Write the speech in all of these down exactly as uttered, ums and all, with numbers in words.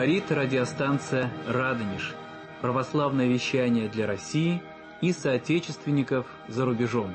Говорит радиостанция «Радонеж». Православное вещание для России и соотечественников за рубежом.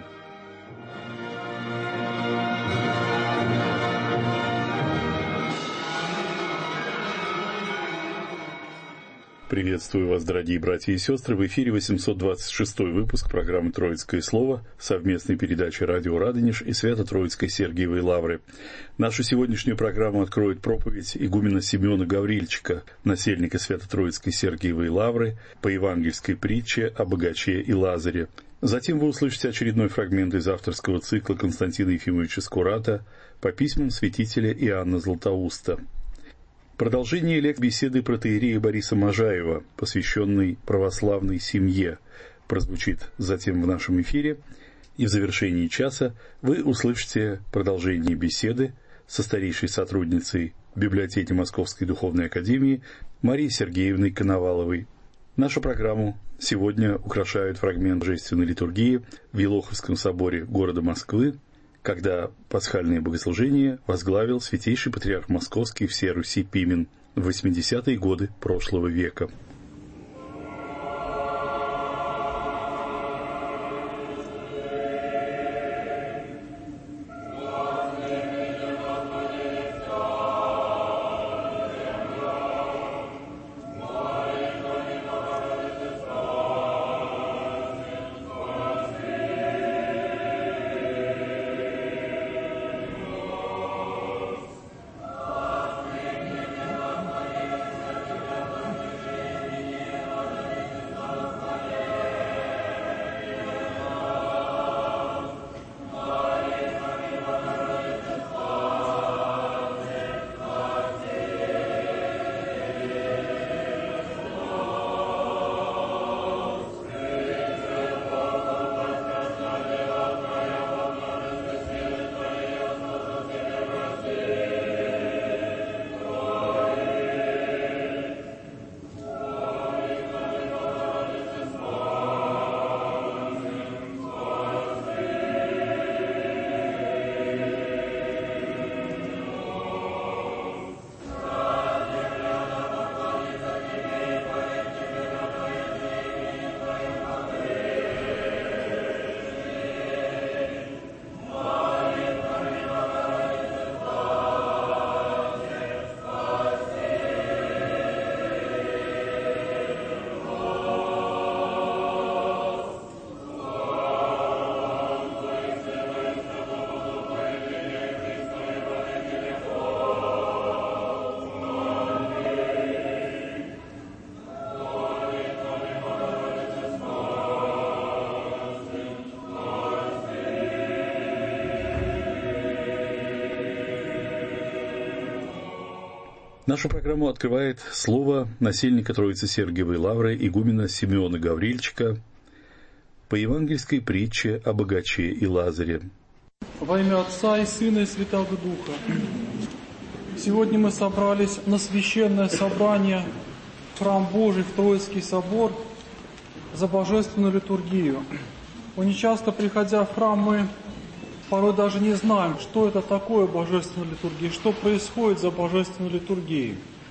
Приветствую вас, дорогие братья и сестры. В эфире восемьсот двадцать шестой выпуск программы «Троицкое слово», совместной передачи «Радио Радонеж» и Свято-Троицкой Сергиевой Лавры. Нашу сегодняшнюю программу откроет проповедь игумена Симеона Гаврильчика, насельника Свято-Троицкой Сергиевой Лавры, по евангельской притче о богаче и Лазаре. Затем вы услышите очередной фрагмент из авторского цикла Константина Ефимовича Скурата по письмам святителя Иоанна Златоуста. Продолжение лек-беседы протоиерея Бориса Можаева, посвященной православной семье, прозвучит затем в нашем эфире, и в завершении часа вы услышите продолжение беседы со старейшей сотрудницей библиотеки Московской Духовной Академии Марией Сергеевной Коноваловой. Нашу программу сегодня украшают фрагмент божественной литургии в Елоховском соборе города Москвы, когда пасхальное богослужение возглавил святейший патриарх Московский всея Руси Пимен в восьмидесятые годы прошлого века. Нашу программу открывает слово насельника Троицы Сергиевой Лавры игумена Симеона Гаврильчика по евангельской притче о богаче и Лазаре. Во имя Отца и Сына и Святого Духа. Сегодня мы собрались на священное собрание в Храм Божий, в Троицкий собор, за божественную литургию. Но нечасто, приходя в храм, мы порой даже не знаем, что это такое божественная литургия, что происходит за божественной литургией.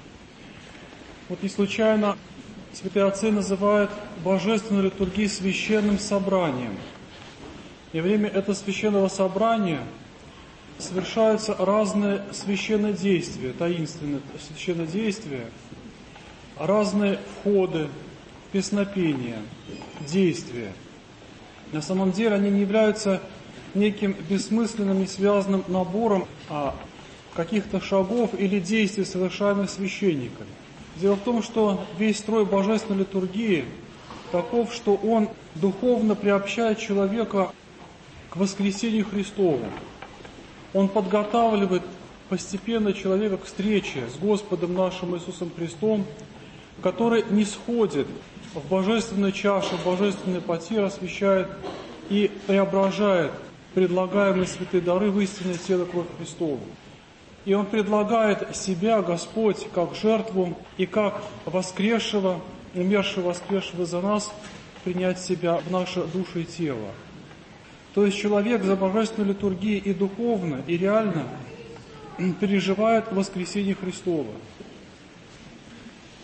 Вот не случайно святые отцы называют божественную литургию священным собранием. И во время этого священного собрания совершаются разные священные действия, таинственные священные действия, разные входы, песнопения, действия. На самом деле они не являются неким бессмысленным и связанным набором а, каких-то шагов или действий, совершаемых священниками. Дело в том, что весь строй божественной литургии таков, что он духовно приобщает человека к воскресению Христову. Он подготавливает постепенно человека к встрече с Господом нашим Иисусом Христом, который не сходит в божественную чашу, в божественные потиры, освящает и преображает предлагаемые святые дары в истинное тело и кровь Христову. И Он предлагает себя, Господь, как жертву и как воскресшего, умершего, воскресшего за нас, принять себя в наше души и тело. То есть человек за божественной литургией и духовно, и реально переживает воскресение Христово.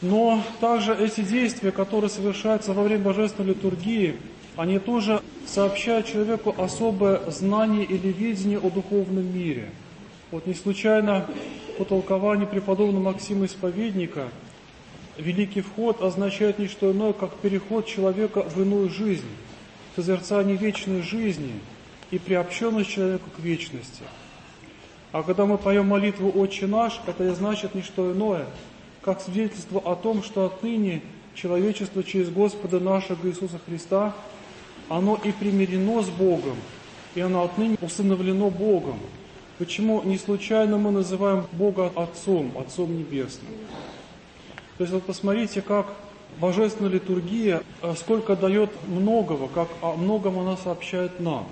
Но также эти действия, которые совершаются во время божественной литургии, они тоже сообщают человеку особое знание или видение о духовном мире. Вот не случайно по толкованию преподобного Максима Исповедника великий вход означает не что иное, как переход человека в иную жизнь, созерцание вечной жизни и приобщенность человека к вечности. А когда мы поем молитву «Отче наш», это и значит не что иное, как свидетельство о том, что отныне человечество через Господа нашего Иисуса Христа, оно и примирено с Богом, и оно отныне усыновлено Богом. Почему не случайно мы называем Бога Отцом, Отцом Небесным? То есть вот посмотрите, как Божественная литургия, сколько дает многого, как о многом она сообщает нам.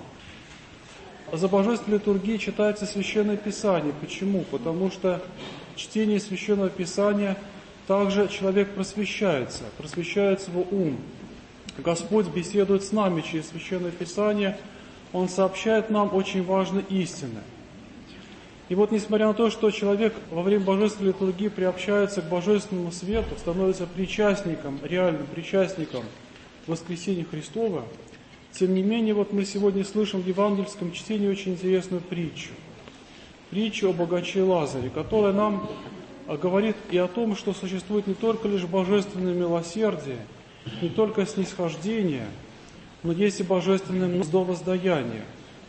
За Божественной литургией читается Священное Писание. Почему? Потому что чтение Священного Писания также человек просвещается, просвещает свой ум. Господь беседует с нами через Священное Писание, Он сообщает нам очень важные истины. И вот несмотря на то, что человек во время Божественной литургии приобщается к Божественному свету, становится причастником, реальным причастником воскресения Христова, тем не менее, вот мы сегодня слышим в евангельском чтении очень интересную притчу. Притчу о богаче Лазаре, которая нам говорит и о том, что существует не только лишь божественное милосердие, не только снисхождение, но есть и божественное мздовоздаяние.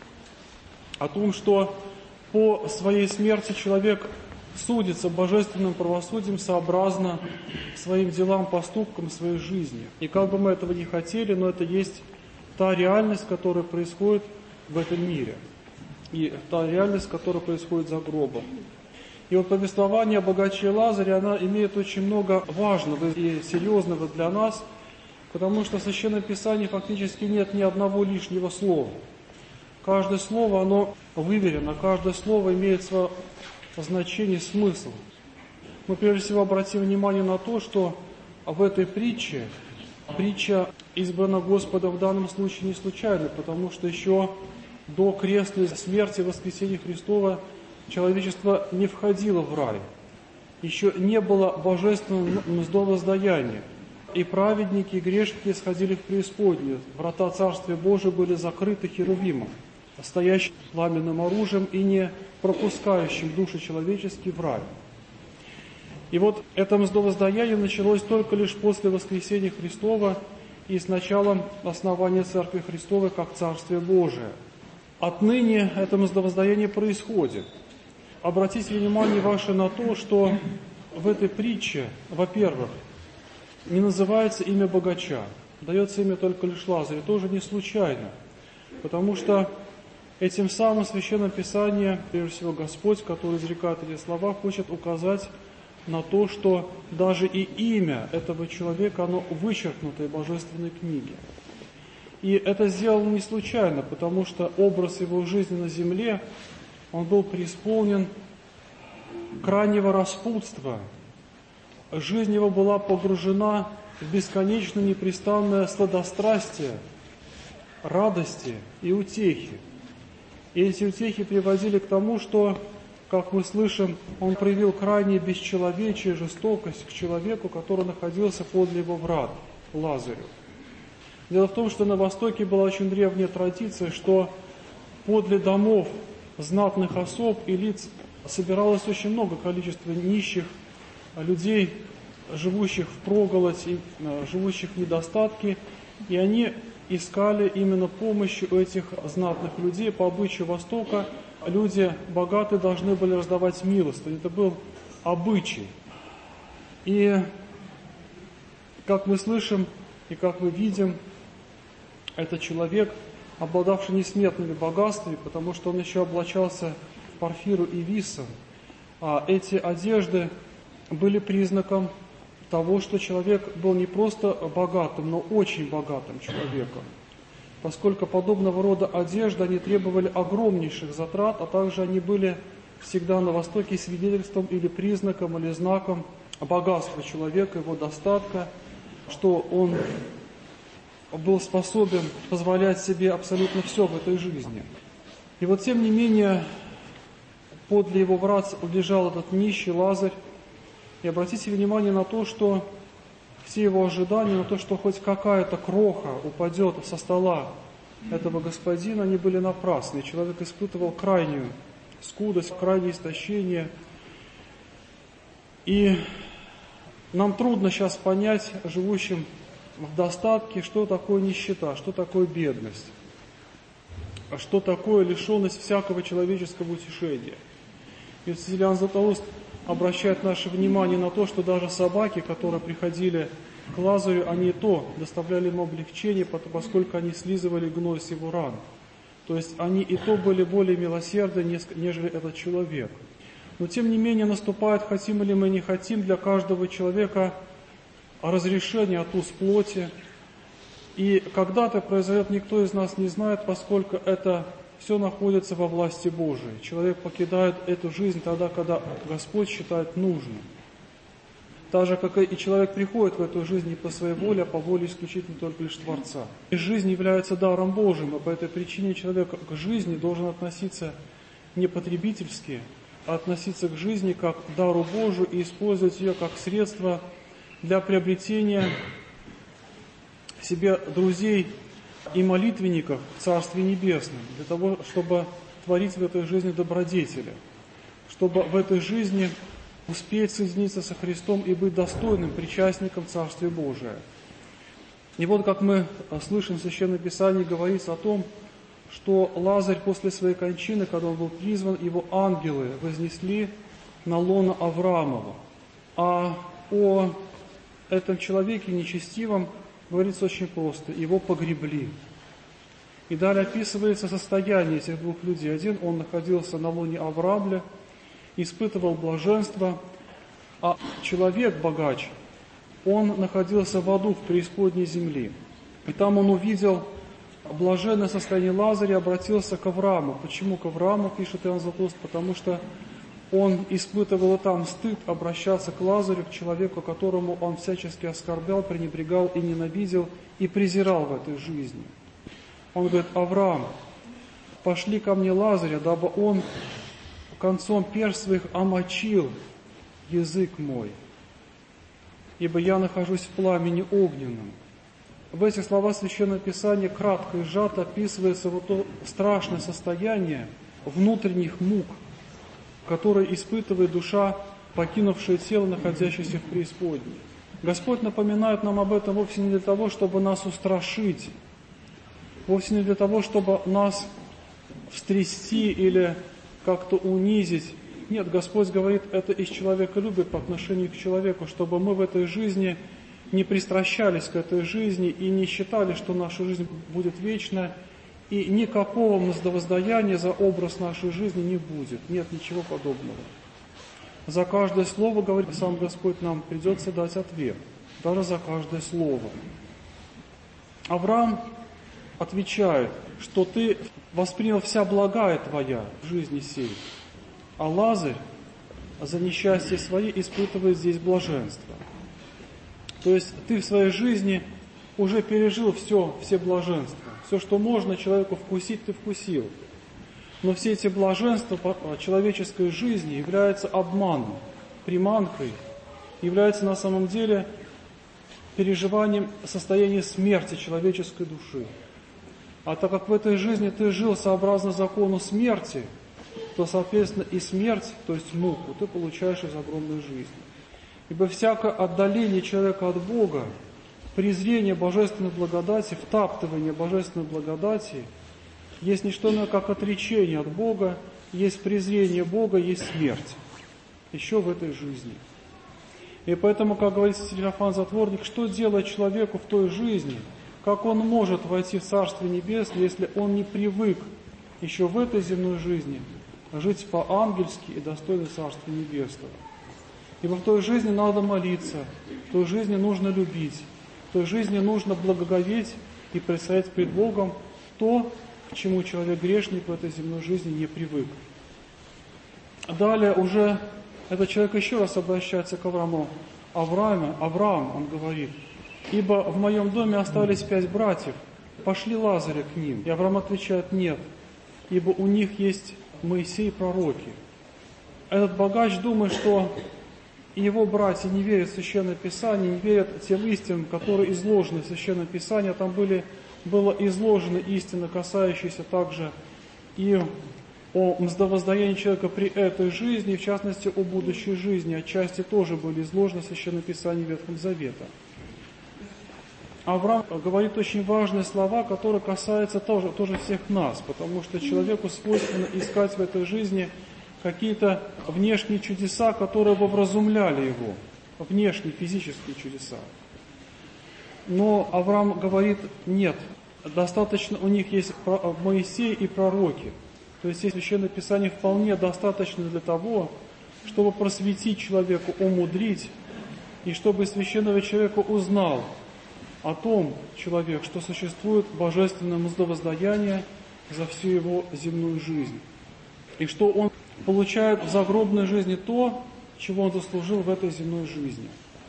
О том, что по своей смерти человек судится божественным правосудием сообразно своим делам, поступкам, своей жизни. И как бы мы этого не хотели, но это есть та реальность, которая происходит в этом мире. И та реальность, которая происходит за гробом. И вот повествование о богаче Лазаре, она имеет очень много важного и серьезного для нас, потому что в Священном Писании фактически нет ни одного лишнего слова. Каждое слово, оно выверено, каждое слово имеет свое значение, смысл. Мы прежде всего обратим внимание на то, что в этой притче, притча избрана Господом в данном случае не случайно, потому что еще до крестной смерти и воскресения Христова человечество не входило в рай. Еще не было божественного мздовоздаяния. И праведники, и грешники сходили в преисподнюю. Врата Царствия Божия были закрыты херувимом, стоящим пламенным оружием и не пропускающим души человеческие в рай. И вот это мздовоздаяние началось только лишь после воскресения Христова и с началом основания Церкви Христовой как Царствие Божие. Отныне это мздовоздаяние происходит. Обратите внимание ваше на то, что в этой притче, во-первых, не называется имя богача, дается имя только лишь Лазарь, тоже не случайно, потому что этим самым Священное Писание, прежде всего Господь, который изрекает эти слова, хочет указать на то, что даже и имя этого человека, оно вычеркнуто из Божественной книги. И это сделано не случайно, потому что образ его жизни на земле, он был преисполнен крайнего распутства. Жизнь его была погружена в бесконечно непрестанное сладострастие, радости и утехи. И эти утехи приводили к тому, что, как мы слышим, он проявил крайнее бесчеловечие, жестокость к человеку, который находился подле его врат, Лазарю. Дело в том, что на Востоке была очень древняя традиция, что подле домов знатных особ и лиц собиралось очень много количества нищих людей, живущих впроголодь, живущих в недостатке, и они искали именно помощи у этих знатных людей. По обычаю Востока люди богатые должны были раздавать милостыню. Это был обычай. И, как мы слышим и как мы видим, это человек, обладавший несметными богатствами, потому что он еще облачался в парфиру и висон. А эти одежды были признаком того, что человек был не просто богатым, но очень богатым человеком. Поскольку подобного рода одежды, они требовали огромнейших затрат, а также они были всегда на Востоке свидетельством или признаком, или знаком богатства человека, его достатка, что он был способен позволять себе абсолютно все в этой жизни. И вот тем не менее, подле его врат лежал этот нищий Лазарь. И обратите внимание на то, что все его ожидания на то, что хоть какая-то кроха упадет со стола этого господина, они были напрасны. Человек испытывал крайнюю скудость, крайнее истощение. И нам трудно сейчас понять, живущим в достатке, что такое нищета, что такое бедность, что такое лишенность всякого человеческого утешения. И вот Иоанн Златоуст обращает наше внимание на то, что даже собаки, которые приходили к Лазарю, они и то доставляли ему облегчение, поскольку они слизывали гной с его ран. То есть они и то были более милосердны, нежели этот человек. Но тем не менее наступает, хотим или мы не хотим, для каждого человека разрешение от уз плоти. И когда-то произойдет, никто из нас не знает, поскольку это все находится во власти Божией. Человек покидает эту жизнь тогда, когда Господь считает нужным. Так же, как и человек приходит в эту жизнь не по своей воле, а по воле исключительно только лишь Творца. И жизнь является даром Божьим, и по этой причине человек к жизни должен относиться не потребительски, а относиться к жизни как к дару Божию и использовать ее как средство для приобретения себе друзей и молитвенников в Царстве Небесном, для того, чтобы творить в этой жизни добродетели, чтобы в этой жизни успеть соединиться со Христом и быть достойным причастником Царствия Божия. И вот как мы слышим в Священном Писании, говорится о том, что Лазарь после своей кончины, когда он был призван, его ангелы вознесли на лоно Авраамова. А о этом человеке нечестивом говорится очень просто. Его погребли. И далее описывается состояние этих двух людей. Один, он находился на лоне Авраамля, испытывал блаженство, а человек, богач, он находился в аду, в преисподней земли. И там он увидел блаженное состояние Лазаря, обратился к Аврааму. Почему к Аврааму, пишет Иоанн Златоуст? Потому что он испытывал там стыд обращаться к Лазарю, к человеку, которому он всячески оскорблял, пренебрегал и ненавидел, и презирал в этой жизни. Он говорит: Авраам, пошли ко мне Лазаря, дабы он концом перст своих омочил язык мой, ибо я нахожусь в пламени огненном. В этих словах Священного Писания кратко и сжато описывается вот то страшное состояние внутренних мук, которые испытывает душа, покинувшая тело, находящееся в преисподней. Господь напоминает нам об этом вовсе не для того, чтобы нас устрашить, вовсе не для того, чтобы нас встрясти или как-то унизить. Нет, Господь говорит это из человеколюбия по отношению к человеку, чтобы мы в этой жизни не пристращались к этой жизни и не считали, что наша жизнь будет вечна, и никакого воздаяния за образ нашей жизни не будет. Нет ничего подобного. За каждое слово, говорит сам Господь, нам придется дать ответ. Даже за каждое слово. Авраам отвечает, что ты воспринял вся благая твоя в жизни сей, а Лазарь за несчастье свое испытывает здесь блаженство. То есть ты в своей жизни уже пережил все, все блаженства. Все, что можно человеку вкусить, ты вкусил. Но все эти блаженства человеческой жизни являются обманом, приманкой, являются на самом деле переживанием состояния смерти человеческой души. А так как в этой жизни ты жил сообразно закону смерти, то, соответственно, и смерть, то есть муку, ты получаешь из огромной жизни. Ибо всякое отдаление человека от Бога, презрение божественной благодати, втаптывание божественной благодати есть не что иное, как отречение от Бога, есть презрение Бога, есть смерть. Еще в этой жизни. И поэтому, как говорит Феофан Затворник, что делает человеку в той жизни, как он может войти в Царствие Небесное, если он не привык еще в этой земной жизни жить по-ангельски и достойно Царствия Небесного. Ибо в той жизни надо молиться, в той жизни нужно любить, в той жизни нужно благоговеть и предстоять перед Богом то, к чему человек грешник в этой земной жизни не привык. Далее уже этот человек еще раз обращается к Аврааму. Авраам, Авраам, он говорит, ибо в моем доме остались пять братьев, пошли Лазаря к ним. И Авраам отвечает, нет, ибо у них есть Моисей и пророки. Этот богач думает, что и его братья не верят в Священное Писание, не верят тем истинам, которые изложены в Священном Писании. А там были, было изложено истины, касающиеся также и о мздовоздаянии человека при этой жизни, и в частности о будущей жизни. Отчасти тоже были изложены в Священном Писании Ветхого Завета. Авраам говорит очень важные слова, которые касаются тоже, тоже всех нас, потому что человеку свойственно искать в этой жизни какие-то внешние чудеса, которые бы вразумляли его, внешние физические чудеса. Но Авраам говорит, нет, достаточно, у них есть Моисей и пророки. То есть Священное Писание вполне достаточно для того, чтобы просветить человека, умудрить, и чтобы священного человека узнал о том человек, что существует божественное мздовоздаяние за всю его земную жизнь. И что он получает в загробной жизни то, чего он заслужил в этой земной жизни.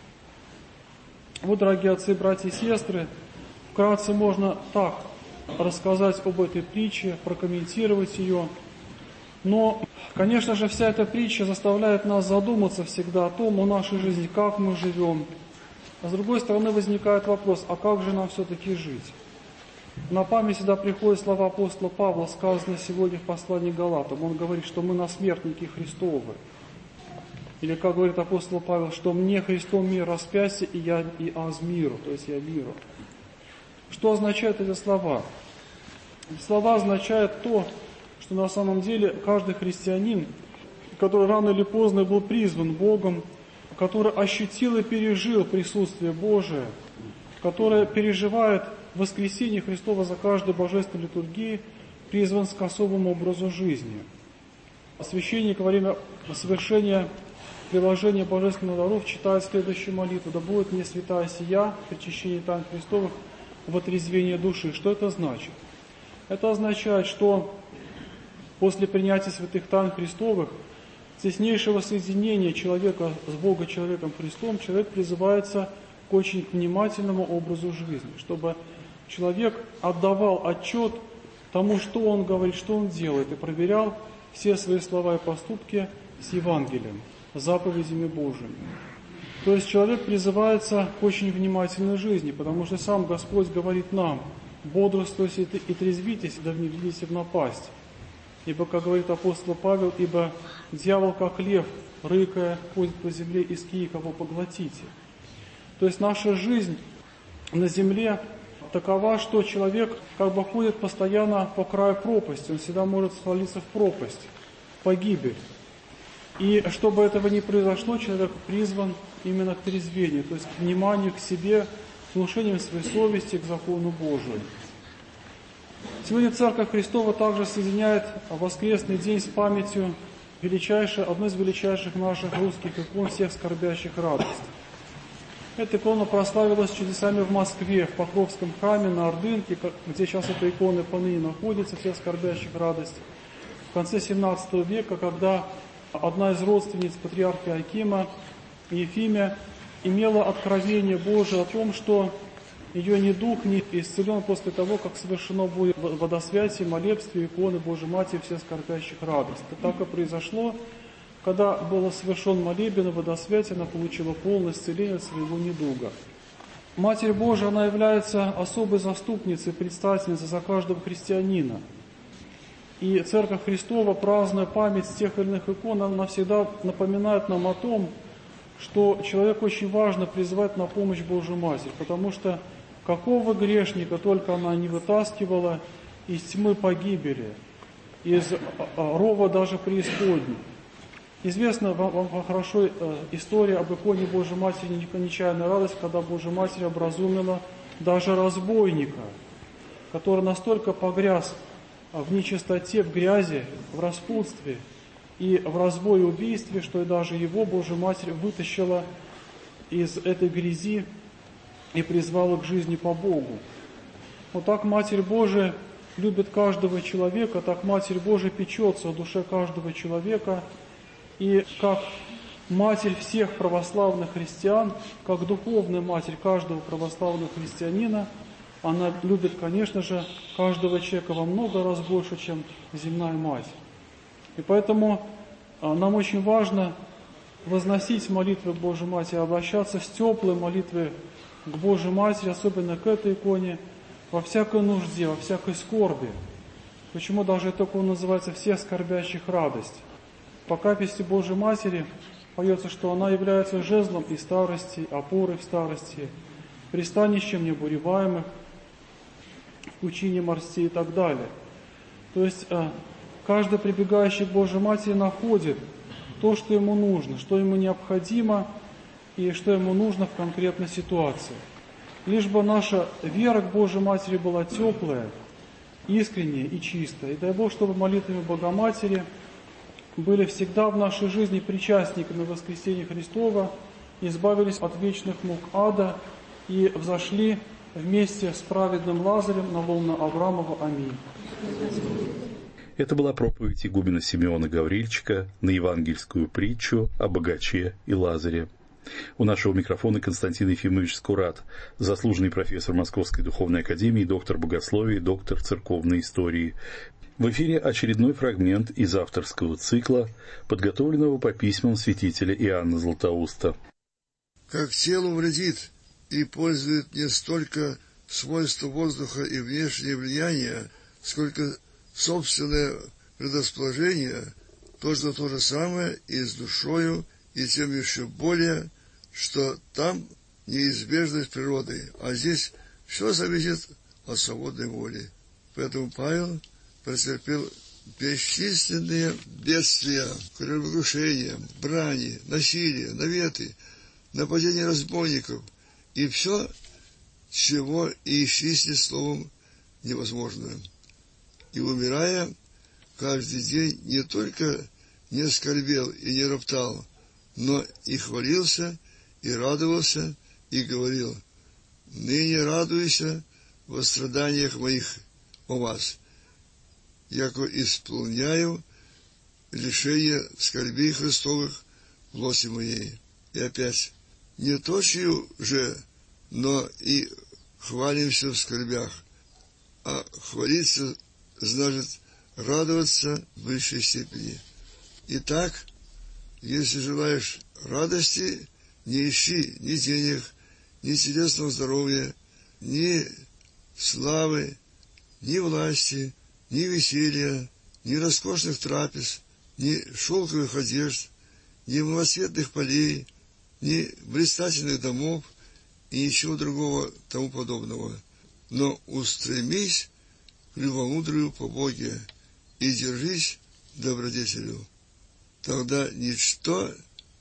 Вот, дорогие отцы, братья и сестры, вкратце можно так рассказать об этой притче, прокомментировать ее. Но, конечно же, вся эта притча заставляет нас задуматься всегда о том, о нашей жизни, как мы живем. А с другой стороны возникает вопрос, а как же нам все-таки жить? На память всегда приходят слова апостола Павла, сказанные сегодня в послании к Галатам. Он говорит, что мы насмертники Христовы. Или, как говорит апостол Павел, что мне Христом мир распятие, и я и аз миру, то есть я миру. Что означают эти слова? Эти слова означают то, что на самом деле каждый христианин, который рано или поздно был призван Богом, который ощутил и пережил присутствие Божие, который переживает воскресение Христова за каждой божественной литургии, призван к особому образу жизни. Священник во время совершения приложения божественных даров читает следующую молитву: «Да будет мне святая сия, причащение тайн Христовых, в отрезвение души». Что это значит? Это означает, что после принятия святых тайн Христовых, теснейшего соединения человека с Богом, человеком Христом, человек призывается к очень внимательному образу жизни, чтобы человек отдавал отчет тому, что он говорит, что он делает, и проверял все свои слова и поступки с Евангелием, с заповедями Божьими. То есть человек призывается к очень внимательной жизни, потому что сам Господь говорит нам: «Бодрствуйте и трезвитесь, да не введите в напасть». Ибо, как говорит апостол Павел, ибо дьявол, как лев, рыкая, ходит по земле, иски, кого поглотите. То есть наша жизнь на земле такова, что человек как бы ходит постоянно по краю пропасти, он всегда может свалиться в пропасть, в погибель. И чтобы этого не произошло, человек призван именно к трезвению, то есть к вниманию к себе, к внушению своей совести, к закону Божию. Сегодня Церковь Христова также соединяет воскресный день с памятью величайшей, одной из величайших наших русских икон всех скорбящих радость. Эта икона прославилась чудесами в Москве, в Покровском храме на Ордынке, где сейчас эта икона поныне находится, всех скорбящих радость. В конце семнадцатого века, когда одна из родственниц патриарха Иоакима, Ефимия, имела откровение Божие о том, что ее недуг не исцелен после того, как совершено будет водосвятие, молебствие иконы Божией Матери всех скорбящих радость. Это так и произошло, когда был совершен молебен и водосвятие, она получила полное исцеление от своего недуга. Матерь Божия, она является особой заступницей, предстательницей за каждого христианина. И Церковь Христова, празднуя память тех или иных икон, она всегда напоминает нам о том, что человеку очень важно призывать на помощь Божию Матерь, потому что какого грешника только она не вытаскивала из тьмы погибели, из рова даже преисподней. Известна вам, вам хорошо история об иконе Божией Матери «Нечаянная радость», когда Божья Матерь образумила даже разбойника, который настолько погряз в нечистоте, в грязи, в распутстве и в разбое и убийстве, что и даже его Божья Матерь вытащила из этой грязи и призвала к жизни по Богу. Вот так Матерь Божия любит каждого человека, так Матерь Божия печется о душе каждого человека, и как Матерь всех православных христиан, как духовная Матерь каждого православного христианина, она любит, конечно же, каждого человека во много раз больше, чем земная Мать. И поэтому нам очень важно возносить молитвы к Божьей Матери, обращаться с теплой молитвой к Божьей Матери, особенно к этой иконе, во всякой нужде, во всякой скорби. Почему даже эта икона называется «Всех скорбящих радость»? По каписти Божьей Матери поется, что она является жезлом и старости, опорой в старости, пристанищем необуреваемых, в пучине морстей и так далее. То есть каждый прибегающий к Божьей Матери находит то, что ему нужно, что ему необходимо и что ему нужно в конкретной ситуации. Лишь бы наша вера к Божьей Матери была теплая, искренняя и чистая. И дай Бог, чтобы молитвами Богоматери были всегда в нашей жизни причастниками воскресения Христова, избавились от вечных мук ада и взошли вместе с праведным Лазарем на лоно Авраамова. Аминь. Это была проповедь игумена Симеона Гаврильчика на евангельскую притчу о богаче и Лазаре. У нашего микрофона Константин Ефимович Скурат, заслуженный профессор Московской духовной академии, доктор богословия, доктор церковной истории. В эфире очередной фрагмент из авторского цикла, подготовленного по письмам святителя Иоанна Златоуста. «Как телу вредит и пользует не столько свойства воздуха и внешнее влияние, сколько собственное предрасположение, точно то же самое и с душою, и тем еще более, что там неизбежность природы, а здесь все зависит от свободной воли. Поэтому Павел претерпел бесчисленные бедствия, кораблекрушения, брани, насилие, наветы, нападения разбойников, и все, чего и исчислить словом невозможно. И, умирая, каждый день не только не скорбел и не роптал, но и хвалился, и радовался, и говорил: «Ныне радуйся во страданиях моих о вас, яко исполняю лишение скорбей Христовых в плоти моей». И опять: «Не точию же, но и хвалимся в скорбях, а хвалиться значит радоваться в высшей степени. Итак, если желаешь радости, не ищи ни денег, ни телесного здоровья, ни славы, ни власти, ни веселья, ни роскошных трапез, ни шелковых одежд, ни малоцветных полей, ни блистательных домов и ничего другого тому подобного. Но устремись к любомудрию по Боге и держись добродетелю. Тогда ничто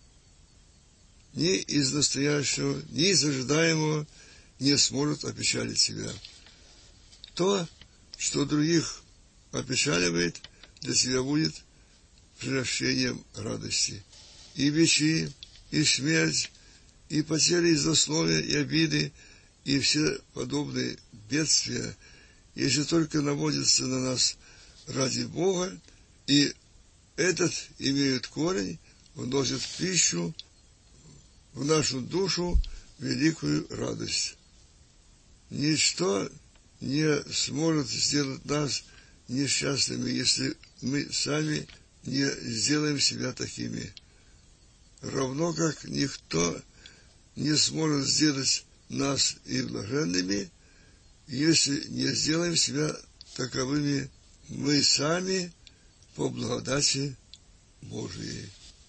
ни из настоящего, ни из ожидаемого не сможет опечалить себя. То, что других опечаливает, для тебя будет приращением радости. И бичи, и смерть, и потери и злословия, и обиды, и все подобные бедствия, если только наводятся на нас ради Бога, и этот имеют корень, вносит пищу в нашу душу великую радость. Ничто не сможет сделать нас несчастными, если мы сами не сделаем себя такими. Равно как никто не сможет сделать нас и блаженными, если не сделаем себя таковыми мы сами по благодати Божией.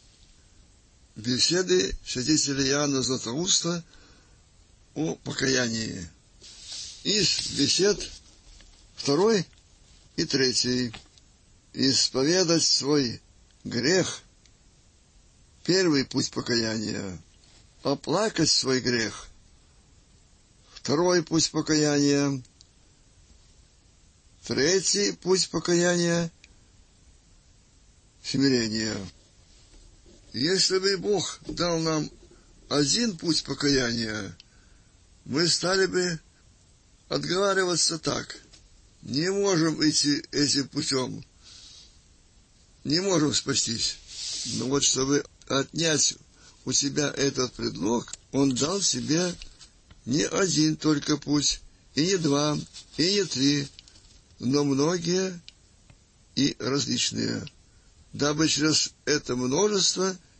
Беседы святителя Иоанна Златоуста о покаянии. Из бесед второй и третий. Исповедать свой грех — первый путь покаяния. Оплакать свой грех — второй путь покаяния. Третий путь покаяния — смирение. Если бы Бог дал нам один путь покаяния, мы стали бы отговариваться так: не можем идти этим путем, не можем спастись. Но вот чтобы отнять у тебя этот предлог, Он дал тебе не один только путь, и не два, и не три, но многие и различные, дабы через это множество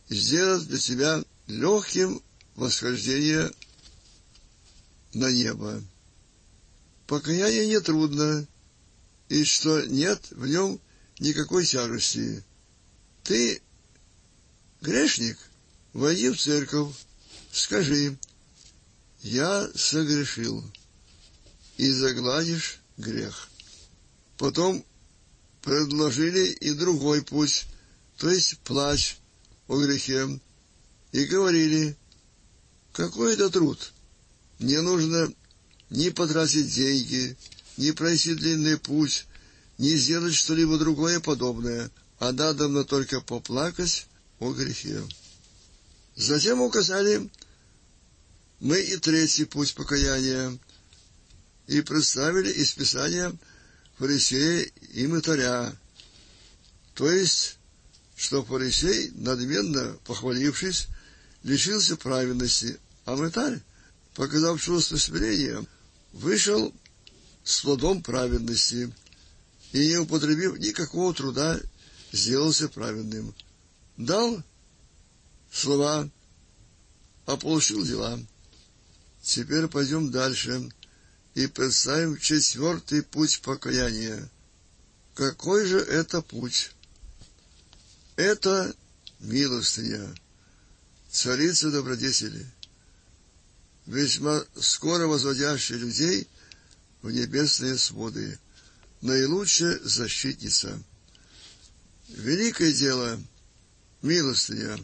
сделать для тебя легким восхождение на небо. Покаяние нетрудно, и что нет в нем никакой тяжести. Ты, грешник, войди в церковь, скажи: «Я согрешил», и загладишь грех. Потом предложили и другой путь, то есть плач о грехе, и говорили: какой это труд, не нужно ни потратить деньги, ни пройти длинный путь, ни сделать что-либо другое подобное, а надо только поплакать о грехе. Затем указали мы и третий путь покаяния, и представили из Писания фарисея и мытаря, то есть, что фарисей, надменно похвалившись, лишился праведности, а мытарь, показав чувство смирения, вышел с плодом праведности и, не употребив никакого труда, сделался праведным. Дал слова, а получил дела. Теперь пойдем дальше и представим четвертый путь покаяния. Какой же это путь? Это милостыня, царица добродетели, весьма скоро возводящая людей в небесные своды, наилучшая защитница. Великое дело — милостыня.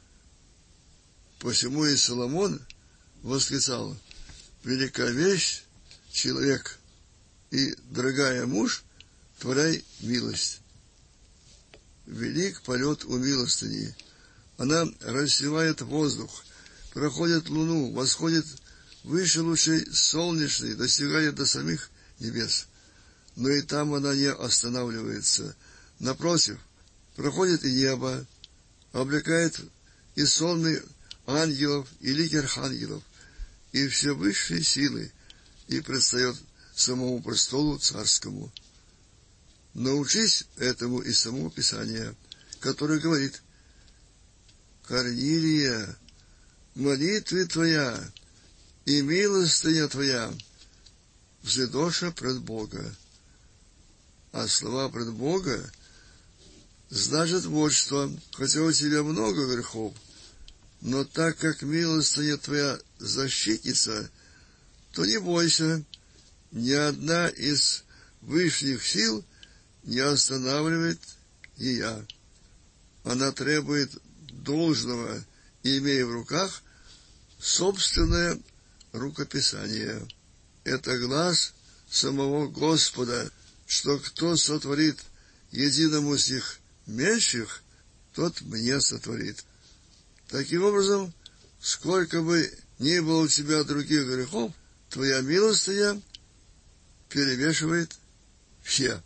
Посему и Соломон восклицал: велика вещь человек, и дорогая муж, творяй милость. Велик полет у милостыни. Она рассевает воздух, проходит луну, восходит выше лучей солнечной, достигает до самих небес. Но и там она не останавливается. Напротив, проходит и небо, облекает и сонмы ангелов, и лики архангелов, и все высшие силы, и предстает самому престолу царскому. Научись этому из самого Писания, которое говорит: Корнилия, молитвы твоя и милостыня твоя взыдоша пред Бога. А слова пред Бога значит вот что: хотя у тебя много грехов, но так как милостыня твоя защитница, то не бойся, ни одна из высших сил не останавливает ее. Она требует должного, имея в руках собственное рукописание. Это глаз самого Господа, что кто сотворит единому из них меньших, тот мне сотворит. Таким образом, сколько бы ни было у тебя других грехов, твоя милостыня перемешивает все.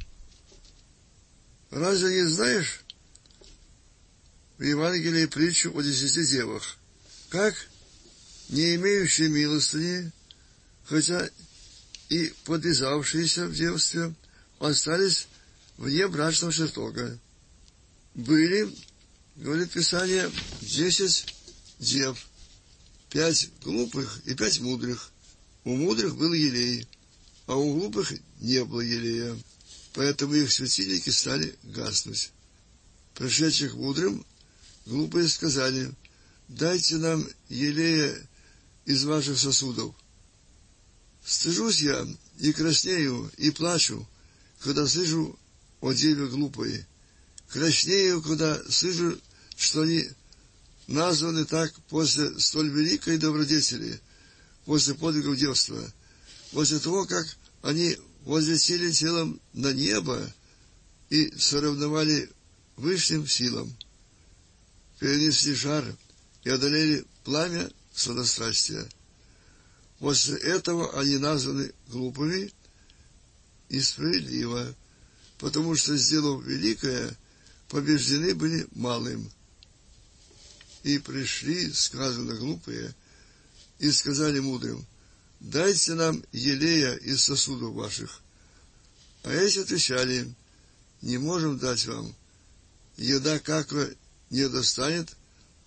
Разве не знаешь в Евангелии притчу о десяти девах, как не имеющие милостыни, хотя и подвязавшиеся в девстве, остались вне брачного чертога? Были, говорит Писание, десять дев, пять глупых и пять мудрых. У мудрых был елей, а у глупых не было елея, поэтому их светильники стали гаснуть. Пришедших мудрым, глупые сказали: дайте нам елея из ваших сосудов. Стыжусь я и краснею, и плачу, когда слышу о деве глупой. Краснею, когда слышу, что они названы так после столь великой добродетели, после подвигов девства, после того, как они возлетели телом на небо и соревновали высшим силам, перенесли жар и одолели пламя сладострастия. После этого они названы глупыми и справедливо, потому что, сделав великое, побеждены были малым. И пришли, сказано, глупые, и сказали мудрым: дайте нам елея из сосудов ваших. А эти отвечали: не можем дать вам. Еда как не достанет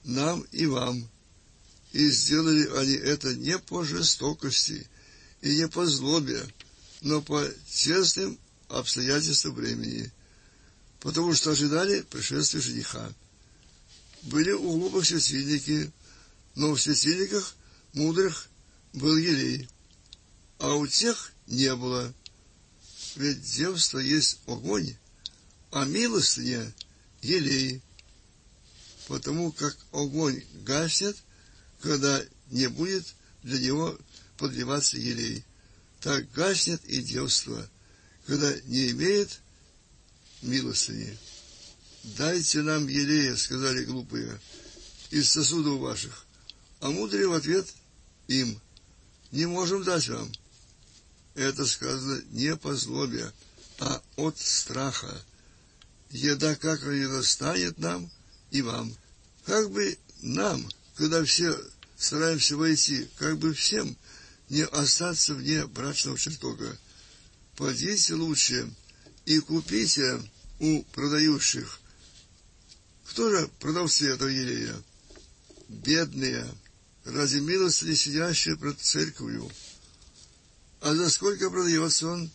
нам и вам. И сделали они это не по жестокости и не по злобе, но по честным обстоятельствам времени, потому что ожидали пришествия жениха. Были у глупых светильники, но в светильниках мудрых был елей, а у тех не было. Ведь девство есть огонь, а милостыня — елей, потому как огонь гаснет, когда не будет для него подливаться елей. Так гаснет и девство, когда не имеет милостыни. «Дайте нам елея», — сказали глупые, — «из сосудов ваших». А мудрые в ответ им: «Не можем дать вам». Это сказано не по злобе, а от страха. Еда как не достанет нам и вам. Как бы нам, когда все стараемся войти, как бы всем не остаться вне брачного чертога. Пойдите лучше и купите у продающих. Кто же продавцы этого елея? Бедные, ради милости сидящие пред церковью. А за сколько продается он?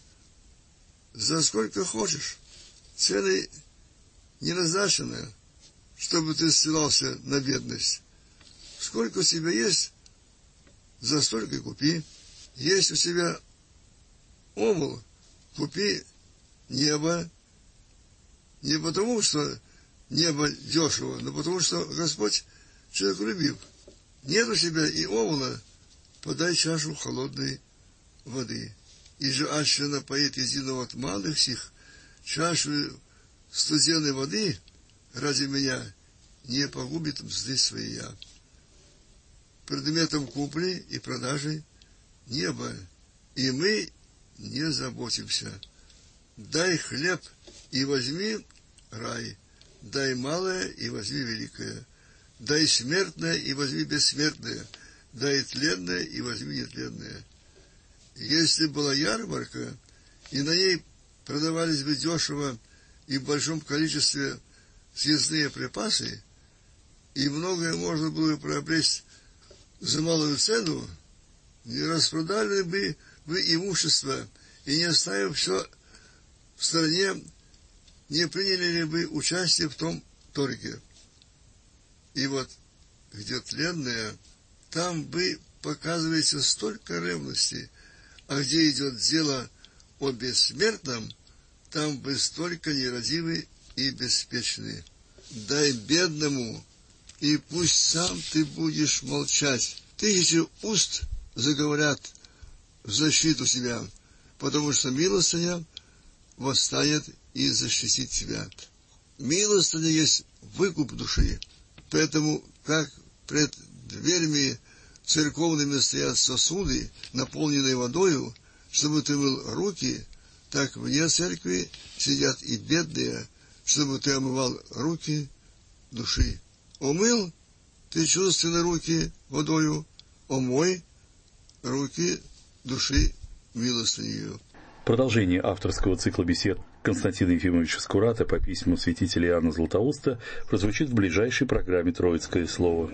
За сколько хочешь. Цены не назначены, чтобы ты ссылался на бедность. Сколько у тебя есть, за столько и купи. Есть у тебя омул, купи небо. Не потому, что небо дешево, но потому, что Господь человеколюбив. Нет у тебя и омула, подай чашу холодной воды. И же аще напоит единого от малых сих чашу студенной воды ради меня, не погубит мзды своя. Предметом купли и продажи небо, и мы не заботимся. Дай хлеб и возьми рай, дай малое и возьми великое, дай смертное и возьми бессмертное, дай тленное и возьми нетленное. Если была ярмарка, и на ней продавались бы дешево и в большом количестве съестные припасы, и многое можно было бы приобрести за малую цену, не распродали бы вы имущество, и, не оставив все в стороне, не приняли ли бы участие в том торге. И вот, где тленное, там вы показываете столько ревности, а где идет дело о бессмертном, там вы столько нерадивы и беспечны. Дай бедному, и пусть сам ты будешь молчать. Тысячи уст заговорят в защиту себя, потому что милостыня восстанет и защитит тебя. Милостыня есть выкуп души, поэтому, как пред дверьми церковными стоят сосуды, наполненные водою, чтобы ты мыл руки, так вне церкви сидят и бедные, чтобы ты омывал руки души. Умыл ты чувственные руки водою, омой руки души милостынею. Продолжение авторского цикла бесед Константина Ефимовича Скурата по письму святителя Иоанна Златоуста прозвучит в ближайшей программе «Троицкое слово».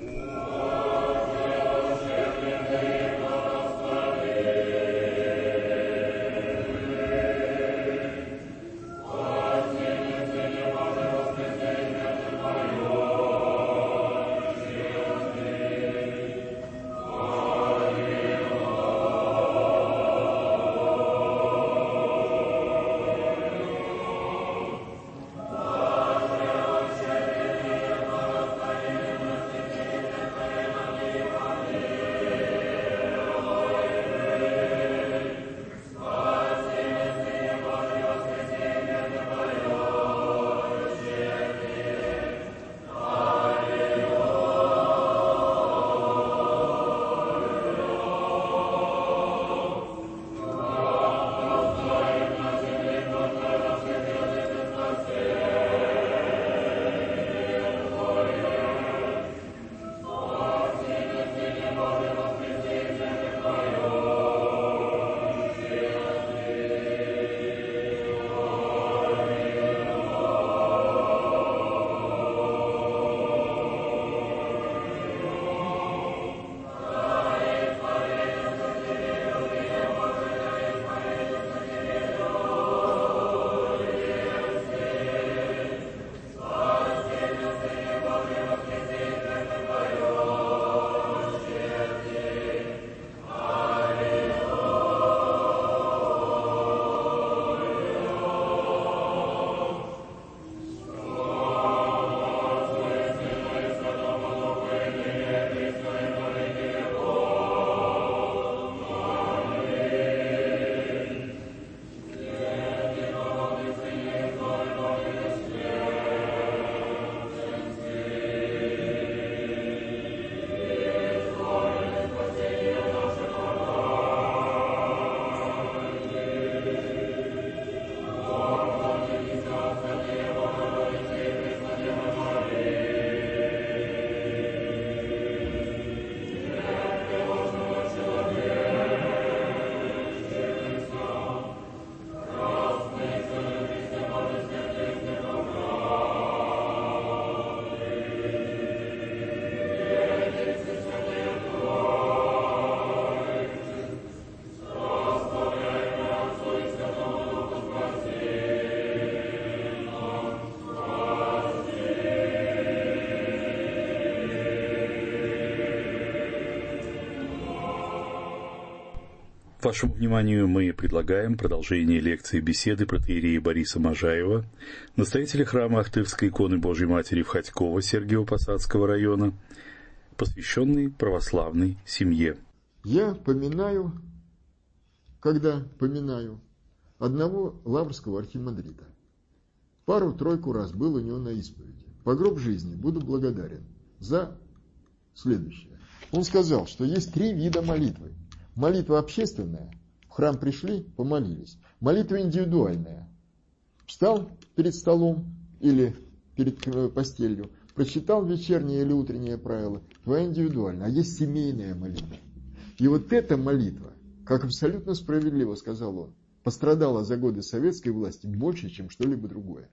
Вашему вниманию мы предлагаем продолжение лекции беседы протоиерея Бориса Можаева, настоятеля храма Ахтырской иконы Божьей Матери в Хотьково Сергиево-Посадского района, посвященной православной семье. Я поминаю, когда поминаю, одного лаврского архимандрита. Пару-тройку раз был у него на исповеди. По гроб жизни буду благодарен за следующее. Он сказал, что есть три вида молитвы. Молитва общественная, в храм пришли, помолились. Молитва индивидуальная. Встал перед столом или перед постелью, прочитал вечернее или утреннее правило, твоя индивидуальная. А есть семейная молитва. И вот эта молитва, как абсолютно справедливо сказал он, пострадала за годы советской власти больше, чем что-либо другое.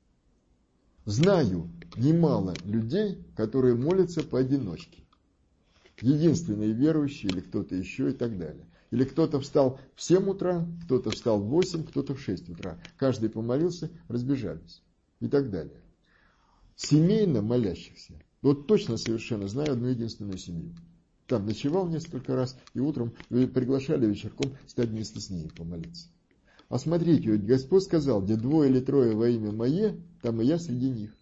Знаю немало людей, которые молятся поодиночке. Единственные верующие или кто-то еще и так далее. Или кто-то встал в семь утра, кто-то встал в восемь, кто-то в шесть утра. Каждый помолился, разбежались и так далее. Семейно молящихся, вот точно совершенно знаю одну единственную семью. Там ночевал несколько раз и утром приглашали вечерком стать вместе с ней помолиться. А смотрите, ведь Господь сказал, где двое или трое во имя Мое, там и я среди них.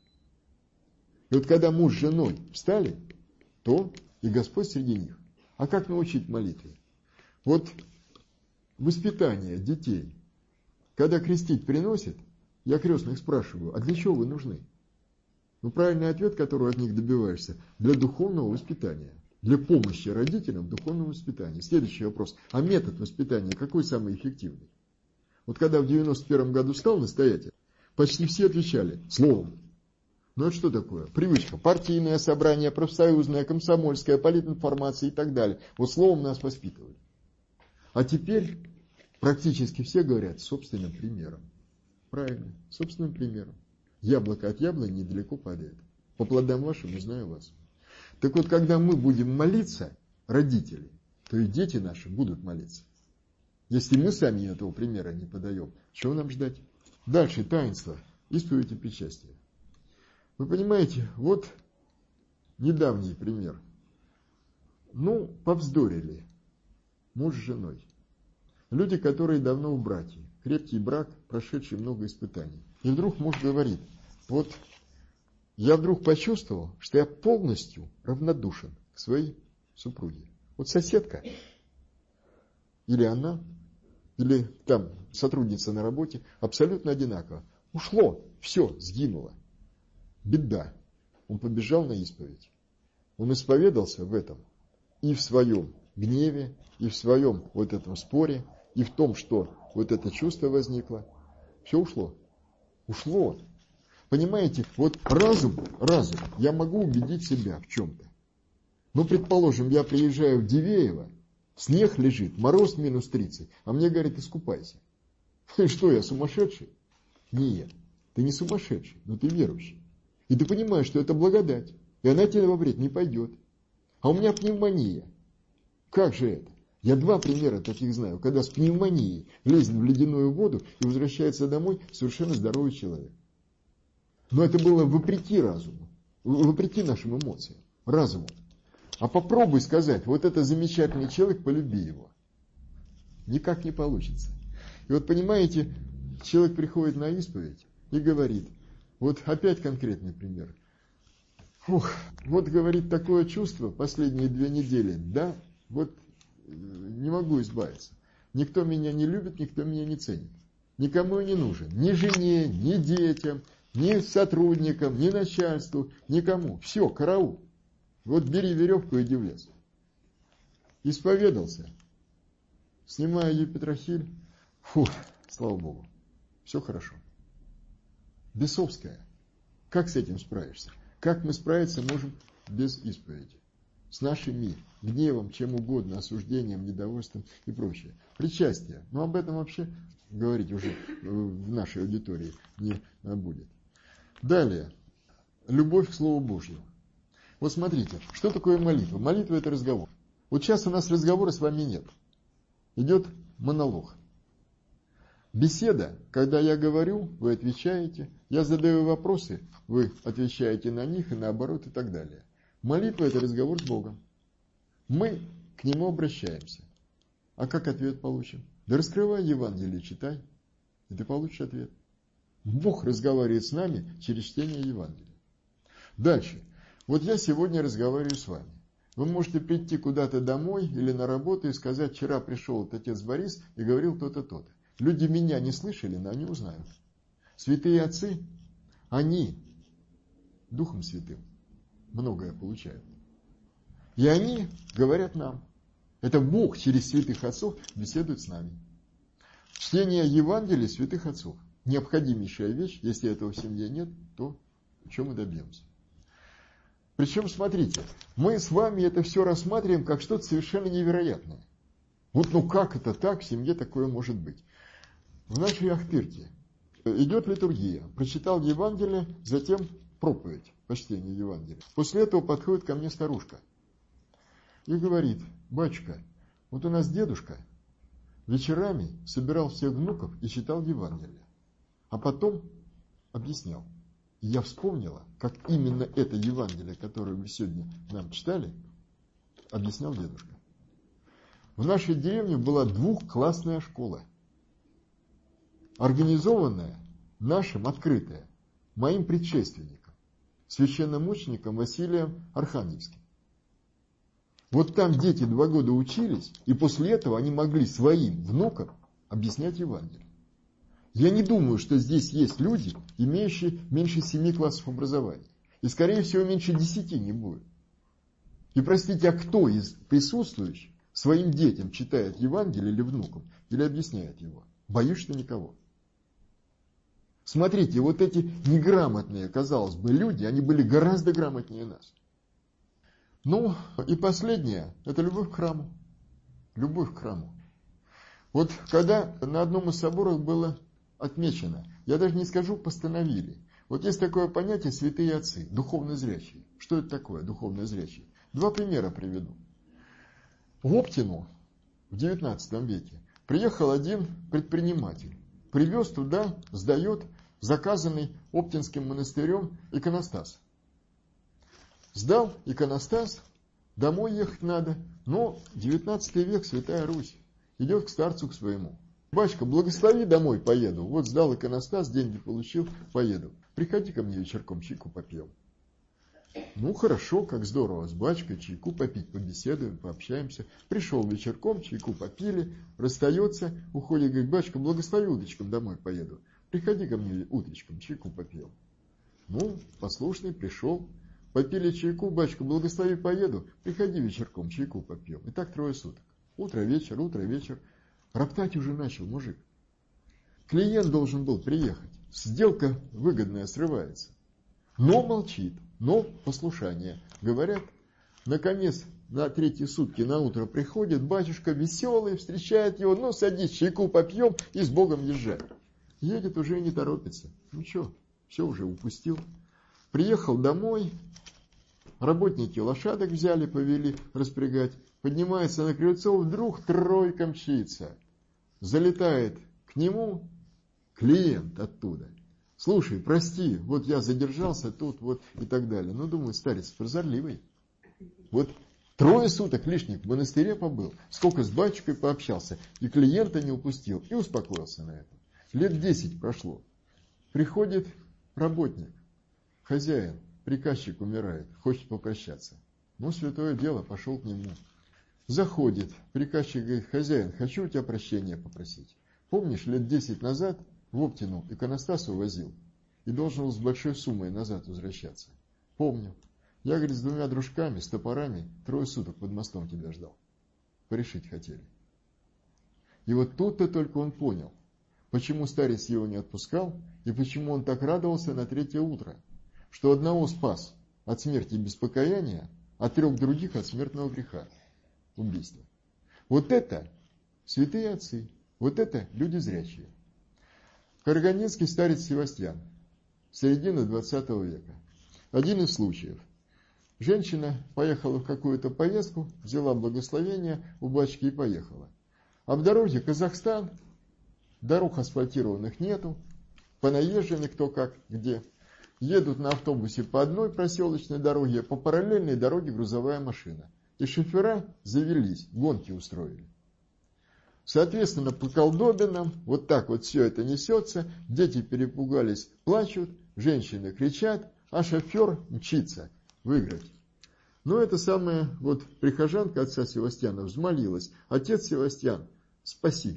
И вот когда муж с женой встали, то и Господь среди них. А как научить молитве? Вот воспитание детей. Когда крестить приносят, я крестных спрашиваю, а для чего вы нужны? Ну, правильный ответ, который от них добиваешься, для духовного воспитания. Для помощи родителям в духовном воспитании. Следующий вопрос. А метод воспитания какой самый эффективный? Вот когда в девяносто первом году стал настоятель, почти все отвечали словом. Ну это что такое? Привычка. Партийное собрание, профсоюзное, комсомольское, политинформация и так далее. Вот словом нас воспитывали. А теперь практически все говорят собственным примером. Правильно, собственным примером. Яблоко от яблони недалеко падает. По плодам вашим узнаю вас. Так вот, когда мы будем молиться, родители, то и дети наши будут молиться. Если мы сами этого примера не подаем, чего нам ждать? Дальше таинство, исповедь и причастие. Вы понимаете, вот недавний пример. Ну, повздорили муж с женой. Люди, которые давно в браке. Крепкий брак, прошедший много испытаний. И вдруг муж говорит, вот я вдруг почувствовал, что я полностью равнодушен к своей супруге. Вот соседка, или она, или там сотрудница на работе, абсолютно одинаково. Ушло, все, сгинуло. Беда. Он побежал на исповедь. Он исповедался в этом. И в своем гневе, и в своем вот этом споре, и в том, что вот это чувство возникло. Все ушло. Ушло. Понимаете, вот разум, разум, я могу убедить себя в чем-то. Ну, предположим, я приезжаю в Дивеево, снег лежит, мороз минус тридцать, а мне говорят, искупайся. Что, я сумасшедший? Нет, ты не сумасшедший, но ты верующий. И ты понимаешь, что это благодать, и она тебе во вред не пойдет. А у меня пневмония. Как же это? Я два примера таких знаю, когда с пневмонией лезет в ледяную воду и возвращается домой совершенно здоровый человек. Но это было вопреки разуму, вопреки нашим эмоциям, разуму. А попробуй сказать, вот это замечательный человек, полюби его. Никак не получится. И вот понимаете, человек приходит на исповедь и говорит, вот опять конкретный пример. Фух, вот говорит такое чувство последние две недели, да, вот не могу избавиться. Никто меня не любит, никто меня не ценит. Никому я не нужен. Ни жене, ни детям, ни сотрудникам, ни начальству, никому. Все, караул. Вот бери веревку и иди в лес. Исповедался. Снимаю епитрахиль. Фу, слава Богу. Все хорошо. Бесовская. Как с этим справишься? Как мы справиться можем без исповеди? С нашими гневом, чем угодно, осуждением, недовольством и прочее. Причастие. Но об этом вообще говорить уже в нашей аудитории не будет. Далее. Любовь к Слову Божьему. Вот смотрите, что такое молитва? Молитва – это разговор. Вот сейчас у нас разговора с вами нет. Идет монолог. Беседа, когда я говорю, вы отвечаете, я задаю вопросы, вы отвечаете на них и наоборот и так далее. Молитва – это разговор с Богом. Мы к Нему обращаемся. А как ответ получим? Да раскрывай Евангелие, читай, и ты получишь ответ. Бог разговаривает с нами через чтение Евангелия. Дальше. Вот я сегодня разговариваю с вами. Вы можете прийти куда-то домой или на работу и сказать: вчера пришел вот отец Борис и говорил то-то, то-то. Люди меня не слышали, но они узнают. Святые отцы, они Духом Святым многое получают. И они говорят нам. Это Бог через святых отцов беседует с нами. Чтение Евангелия святых отцов. Необходимейшая вещь. Если этого в семье нет, то чего мы добьемся? Причем, смотрите, мы с вами это все рассматриваем как что-то совершенно невероятное. Вот ну как это так, в семье такое может быть? В нашей Ахтырке идет литургия. Прочитал Евангелие, затем проповедь по чтению Евангелия. После этого подходит ко мне старушка и говорит: батюшка, вот у нас дедушка вечерами собирал всех внуков и читал Евангелие. А потом объяснял. И я вспомнила, как именно это Евангелие, которое вы сегодня нам читали, объяснял дедушка. В нашей деревне была двухклассная школа. Организованная нашим, открытая, моим предшественником, священномучеником Василием Архангельским. Вот там дети два года учились, и после этого они могли своим внукам объяснять Евангелие. Я не думаю, что здесь есть люди, имеющие меньше семи классов образования. И, скорее всего, меньше десяти не будет. И, простите, а кто из присутствующих своим детям читает Евангелие или внукам, или объясняет его? Боюсь, что никого. Смотрите, вот эти неграмотные, казалось бы, люди, они были гораздо грамотнее нас. Ну, и последнее, это любовь к храму. Любовь к храму. Вот когда на одном из соборов было отмечено, я даже не скажу, постановили. Вот есть такое понятие святые отцы, духовно зрячие. Что это такое, духовно зрячие? Два примера приведу. В Оптину в девятнадцатом веке приехал один предприниматель. Привез туда, сдает заказанный Оптинским монастырем иконостас. Сдал иконостас, домой ехать надо, но девятнадцатый век, Святая Русь, идет к старцу к своему. Батюшка, благослови, домой поеду. Вот сдал иконостас, деньги получил, поеду. Приходи ко мне вечерком, чайку попьем. Ну хорошо, как здорово, с батюшкой чайку попить, побеседуем, пообщаемся. Пришел вечерком, чайку попили, расстается, уходит, говорит: батюшка, благослови, утречком домой поеду. Приходи ко мне утречком, чайку попьем. Ну, послушный, пришел, попили чайку, батюшка, благослови, поеду. Приходи вечерком, чайку попьем. И так трое суток. Утро, вечер, утро, вечер. Роптать уже начал мужик. Клиент должен был приехать. Сделка выгодная срывается. Но молчит, но послушание. Говорят, наконец, на третьи сутки на утро приходит, батюшка веселый, встречает его: ну садись, чайку попьем и с Богом езжай. Едет, уже не торопится. Ну что, все уже упустил. Приехал домой, работники лошадок взяли, повели распрягать. Поднимается на крыльцо, вдруг тройка мчится. Залетает к нему клиент оттуда. Слушай, прости, вот я задержался тут, вот и так далее. Ну, думаю, старец прозорливый. Вот трое суток лишних в монастыре побыл, сколько с батюшкой пообщался, и клиента не упустил, и успокоился на этом. Лет десять прошло. Приходит работник, хозяин, приказчик умирает, хочет попрощаться. Ну, святое дело, пошел к нему. Заходит, приказчик говорит: хозяин, хочу у тебя прощения попросить. Помнишь, лет десять назад в Оптину иконостас увозил и должен был с большой суммой назад возвращаться? Помню. Я, говорит, с двумя дружками, с топорами, трое суток под мостом тебя ждал. Порешить хотели. И вот тут-то только он понял, почему старец его не отпускал и почему он так радовался на третье утро, что одного спас от смерти без покаяния, а трех других от смертного греха. Убийство. Вот это святые отцы, вот это люди зрячие. Карагандинский старец Севастьян, середина двадцатого века. Один из случаев. Женщина поехала в какую-то поездку, взяла благословение у батюшки и поехала. А в дороге Казахстан, дорог асфальтированных нету, понаезжены кто как где. Едут на автобусе по одной проселочной дороге, по параллельной дороге грузовая машина. И шофера завелись, гонки устроили. Соответственно, по колдобинам вот так вот все это несется, дети перепугались, плачут, женщины кричат, а шофер мчится выиграть. Но эта самая вот прихожанка отца Севастьяна взмолилась: отец Севастьян, спаси.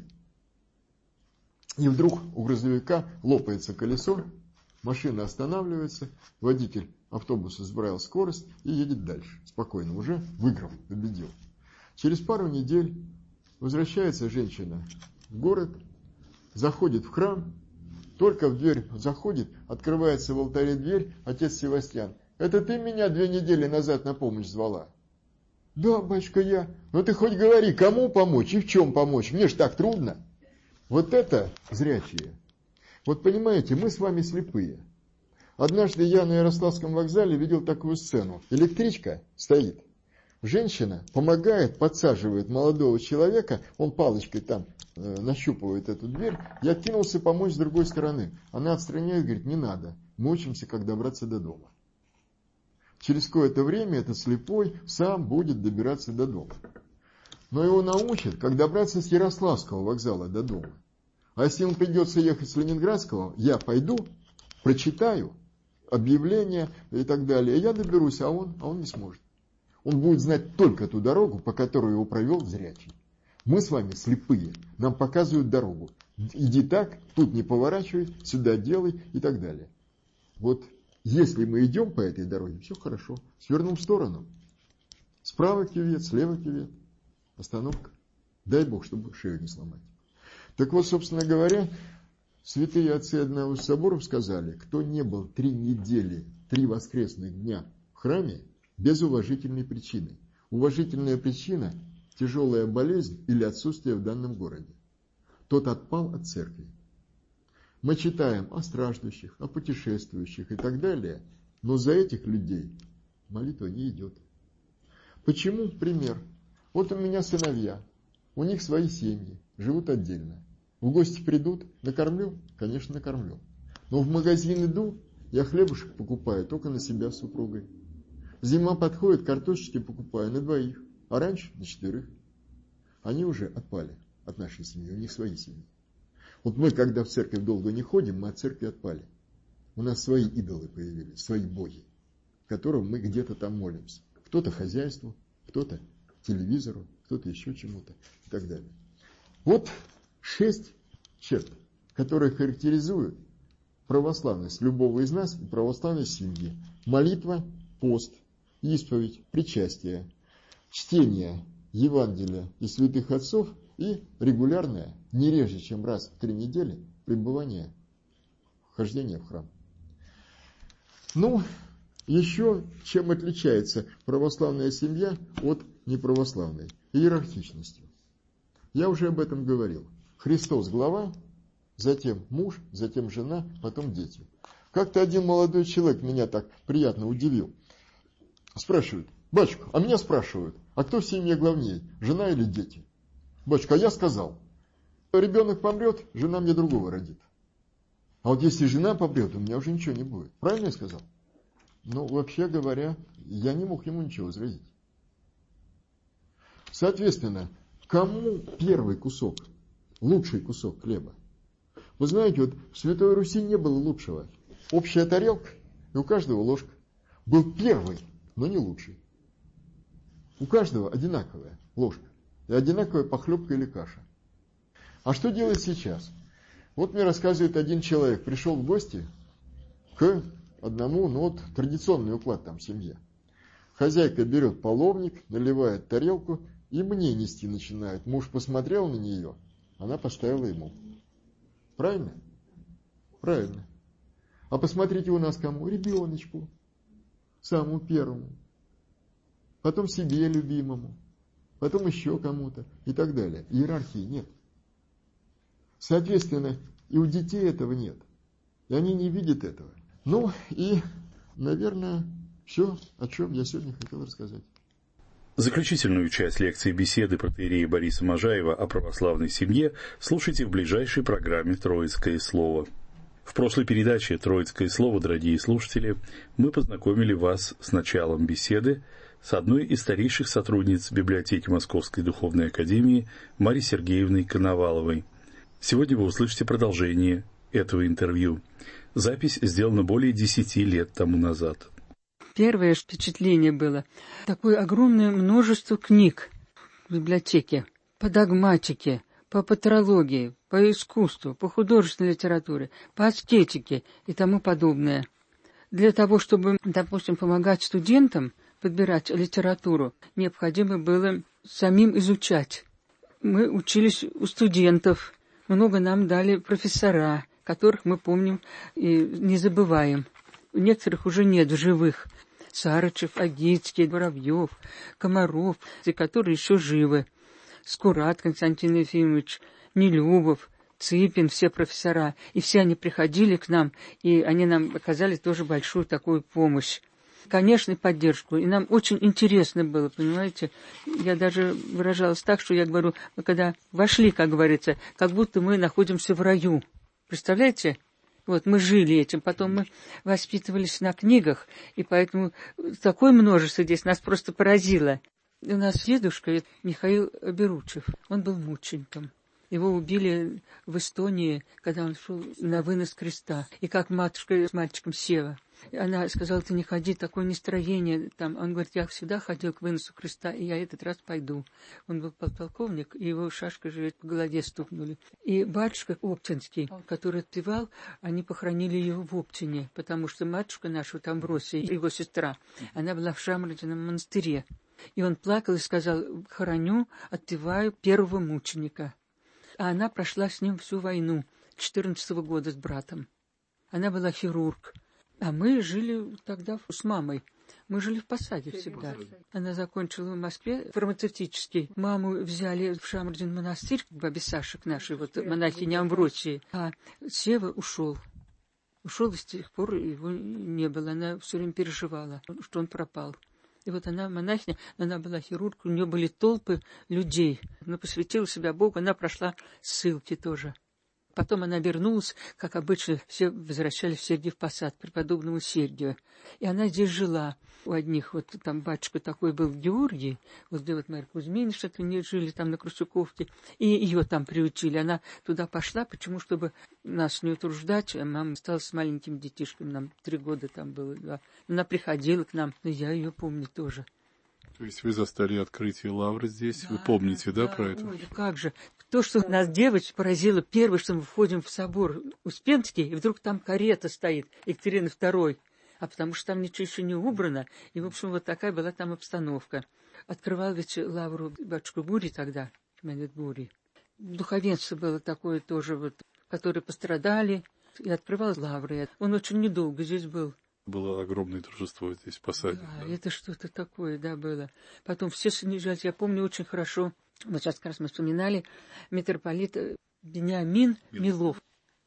И вдруг у грузовика лопается колесо, машина останавливается, водитель автобуса сбавил скорость и едет дальше. Спокойно, уже выиграл, победил. Через пару недель возвращается женщина в город, заходит в храм, только в дверь заходит, открывается в алтаре дверь, отец Севастьян: это ты меня две недели назад на помощь звала? Да, батюшка, я. Ну ты хоть говори, кому помочь и в чем помочь, мне ж так трудно. Вот это зрячие. Вот понимаете, мы с вами слепые. Однажды я на Ярославском вокзале видел такую сцену. Электричка стоит. Женщина помогает, подсаживает молодого человека, он палочкой там э, нащупывает эту дверь. Я кинулся помочь с другой стороны. Она отстраняет, говорит: не надо, мы учимся, как добраться до дома. Через какое-то время этот слепой сам будет добираться до дома. Но его научат, как добраться с Ярославского вокзала до дома. А если ему придется ехать с Ленинградского, я пойду, прочитаю объявления и так далее. Я доберусь, а он, а он не сможет. Он будет знать только ту дорогу, по которой его провел зрячий. Мы с вами слепые, нам показывают дорогу. Иди так, тут не поворачивай, сюда делай и так далее. Вот если мы идем по этой дороге, все хорошо. Свернем в сторону. Справа кювет, слева кювет. Остановка. Дай Бог, чтобы шею не сломать. Так вот, собственно говоря, святые отцы одного из соборов сказали: кто не был три недели, три воскресных дня в храме, без уважительной причины. Уважительная причина – тяжелая болезнь или отсутствие в данном городе. Тот отпал от церкви. Мы читаем о страждущих, о путешествующих и так далее, но за этих людей молитва не идет. Почему? Пример. Вот у меня сыновья, у них свои семьи, живут отдельно. В гости придут, накормлю? Конечно, накормлю. Но в магазин иду, я хлебушек покупаю только на себя с супругой. Зима подходит, картошечки покупаю на двоих, а раньше на четверых. Они уже отпали от нашей семьи, у них свои семьи. Вот мы, когда в церковь долго не ходим, мы от церкви отпали. У нас свои идолы появились, свои боги, которым мы где-то там молимся. Кто-то хозяйству, кто-то телевизору, кто-то еще чему-то и так далее. Вот шесть черт, которые характеризуют православность любого из нас и православность семьи. Молитва, пост, исповедь, причастие, чтение Евангелия и святых отцов и регулярное, не реже, чем раз в три недели, пребывание, хождение в храм. Ну, еще чем отличается православная семья от неправославной? Иерархичностью. Я уже об этом говорил. Христос глава, затем муж, затем жена, потом дети. Как-то один молодой человек меня так приятно удивил. Спрашивает: батюшка, а меня спрашивают, а кто в семье главнее, жена или дети? Батюшка, а я сказал, ребенок помрет, жена мне другого родит. А вот если жена помрет, у меня уже ничего не будет. Правильно я сказал? Ну, вообще говоря, я не мог ему ничего возразить. Соответственно, кому первый кусок, лучший кусок хлеба? Вы знаете, вот в Святой Руси не было лучшего. Общая тарелка, и у каждого ложка. Был первый, но не лучший. У каждого одинаковая ложка. И одинаковая похлебка или каша. А что делать сейчас? Вот мне рассказывает один человек. Пришел в гости к одному, ну вот традиционный уклад там в семье. Хозяйка берет половник, наливает тарелку и мне нести начинает. Муж посмотрел на нее, она поставила ему. Правильно? Правильно. А посмотрите у нас кому? Ребеночку. Самому первому. Потом себе любимому. Потом еще кому-то. И так далее. Иерархии нет. Соответственно, и у детей этого нет. И они не видят этого. Ну и, наверное, все, о чем я сегодня хотел рассказать. Заключительную часть лекции беседы протоиерея Бориса Можаева о православной семье слушайте в ближайшей программе «Троицкое слово». В прошлой передаче «Троицкое слово», дорогие слушатели, мы познакомили вас с началом беседы с одной из старейших сотрудниц библиотеки Московской Духовной Академии Марьей Сергеевной Коноваловой. Сегодня вы услышите продолжение этого интервью. Запись сделана более десяти лет тому назад. Первое впечатление было такое огромное множество книг в библиотеке по догматике, по патрологии, по искусству, по художественной литературе, по аскетике и тому подобное. Для того, чтобы, допустим, помогать студентам подбирать литературу, необходимо было самим изучать. Мы учились у студентов, много нам дали профессора, которых мы помним и не забываем. У некоторых уже нет живых. Сарычев, Агицкий, Воробьев, Комаров, которые еще живы. Скурат Константин Ефимович, Нелюбов, Цыпин, все профессора. И все они приходили к нам, и они нам оказали тоже большую такую помощь. Конечно, и поддержку. И нам очень интересно было, понимаете. Я даже выражалась так, что я говорю, мы когда вошли, как говорится, как будто мы находимся в раю. Представляете? Вот, мы жили этим, потом мы воспитывались на книгах, и поэтому такое множество здесь нас просто поразило. У нас дедушка Михаил Беручев, он был мучеником. Его убили в Эстонии, когда он шел на вынос креста. И как матушка с мальчиком Сева. Она сказала, ты не ходи, такое настроение. Там. Он говорит, я всегда ходил к выносу креста, и я этот раз пойду. Он был подполковник, и его шашкой же по голове стукнули. И батюшка Оптинский, который отпевал, они похоронили его в Оптине, потому что матушка наша, там Амвросия, его сестра, она была в Шамрудином монастыре. И он плакал и сказал, хороню, отпеваю первого мученика. А она прошла с ним всю войну, четырнадцатого года с братом. Она была хирург. А мы жили тогда с мамой. Мы жили в Посаде всегда. Она закончила в Москве фармацевтический. Маму взяли в Шамрудин монастырь, к бабе Саше, к нашей вот монахине Амвросии. А Сева ушел. Ушел, и с тех пор его не было. Она все время переживала, что он пропал. И вот она, монахиня, она была хирург, у нее были толпы людей. Она посвятила себя Богу, она прошла ссылки тоже. Потом она вернулась, как обычно, все возвращались в Сергиев Посад, к преподобному Сергию. И она здесь жила. У одних, вот там батюшка такой был Георгий, вот где вот Марья Кузьмина, что-то не жили там на Крысюковке, и ее там приучили. Она туда пошла, почему? Чтобы нас не утруждать. А мама осталась с маленькими детишками, нам три года там было. Да. Она приходила к нам, но я ее помню тоже. То есть вы застали открытие лавры здесь, да, вы помните, да, да, да про это? Ой, как же. То, что нас девочек поразило, первое, что мы входим в собор Успенский, и вдруг там карета стоит, Екатерины второй, а потому что там ничего еще не убрано, и, в общем, вот такая была там обстановка. Открывал ведь лавру батюшка Бури тогда, Мелет Бури. Духовенство было такое тоже, вот, которые пострадали, и открывал лавры. Он очень недолго здесь был. Было огромное торжество здесь в Посаде. Да, да, это что-то такое, да, было. Потом все снижались. Я помню очень хорошо, вот сейчас как раз мы вспоминали, митрополит Бениамин Милов.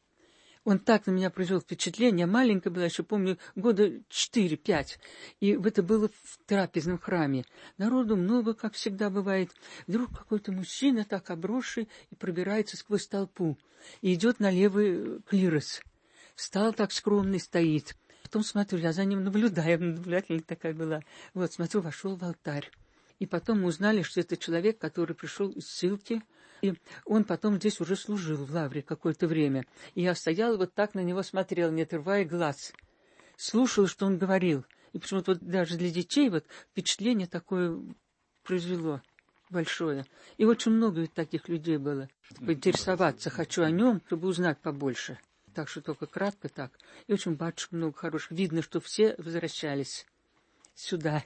Он так на меня произвел впечатление. Я маленькая была, еще помню, года четыре-пять. И это было в трапезном храме. Народу много, как всегда бывает. Вдруг какой-то мужчина, так обросший, и пробирается сквозь толпу. И идет на левый клирос. Встал так скромный, стоит. Потом смотрю, я за ним наблюдаю, наблюдательная такая была. Вот, смотрю, вошел в алтарь. И потом мы узнали, что это человек, который пришел из ссылки. И он потом здесь уже служил в лавре какое-то время. И я стояла вот так на него смотрела, не отрывая глаз. Слушала, что он говорил. И почему-то вот даже для детей вот впечатление такое произвело большое. И очень много ведь таких людей было. Поинтересоваться хочу о нем, чтобы узнать побольше. Так что только кратко так. И очень батюшек много хороших. Видно, что все возвращались сюда.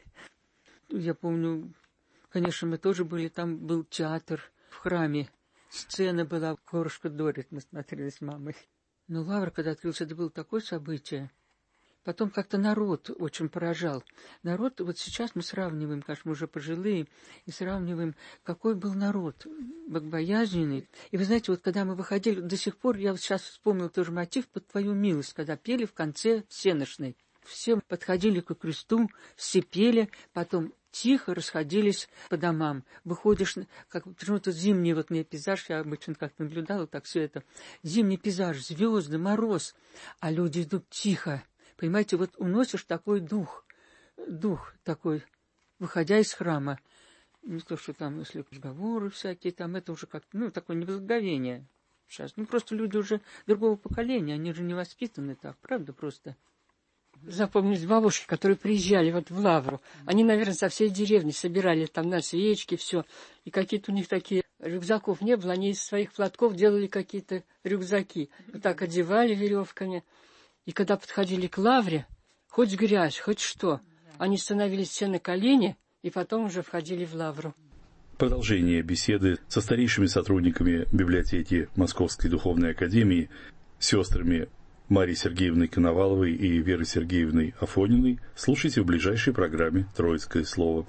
Я помню, конечно, мы тоже были, там был театр в храме. Сцена была, Корушка Дорит, мы смотрели с мамой. Но лавра, когда открылся, это было такое событие. Потом как-то народ очень поражал. Народ, вот сейчас мы сравниваем, конечно, мы уже пожилые, и сравниваем, какой был народ, богобоязненный. И вы знаете, вот когда мы выходили, до сих пор, я вот сейчас вспомнил тоже мотив «Под твою милость», когда пели в конце всеношной. Все подходили к кресту, все пели, потом тихо расходились по домам. Выходишь, как почему-то зимний вот мне пейзаж, я обычно как-то наблюдала так все это. Зимний пейзаж, звезды, мороз, а люди идут тихо. Понимаете, вот уносишь такой дух, дух такой выходя из храма. Не то, что там, если разговоры всякие, там это уже как, ну, такое неблагоговение сейчас. Ну, просто люди уже другого поколения, они же не воспитаны так, правда, просто. Запомнились бабушки, которые приезжали вот в Лавру. Они, наверное, со всей деревни собирали там на свечки, все. И какие-то у них такие рюкзаков не было, они из своих платков делали какие-то рюкзаки. И так одевали веревками. И когда подходили к Лавре, хоть грязь, хоть что, они становились все на колени, и потом уже входили в Лавру. Продолжение беседы со старейшими сотрудниками библиотеки Московской Духовной Академии, сестрами Марьей Сергеевной Коноваловой и Верой Сергеевной Афониной слушайте в ближайшей программе «Троицкое слово».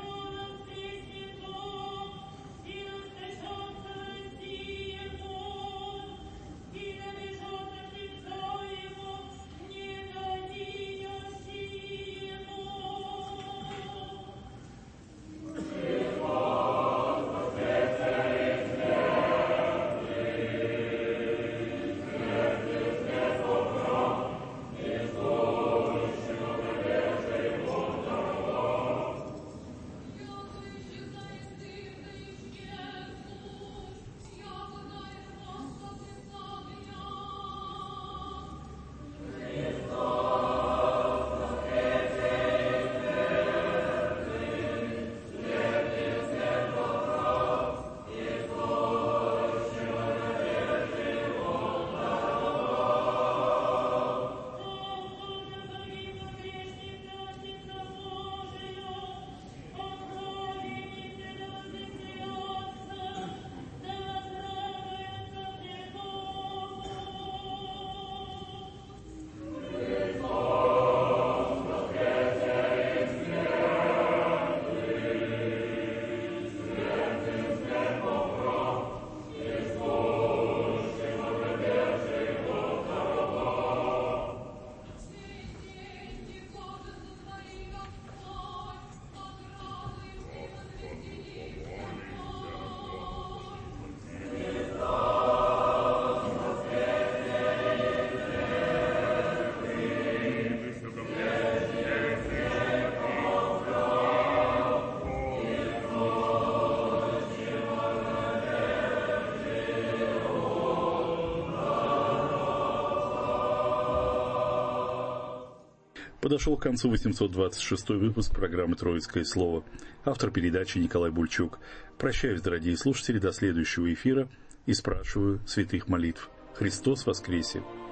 Подошел к концу восемьсот двадцать шестой выпуск программы «Троицкое слово». Автор передачи Николай Бульчук. Прощаюсь, дорогие слушатели, до следующего эфира и спрашиваю святых молитв. Христос воскресе!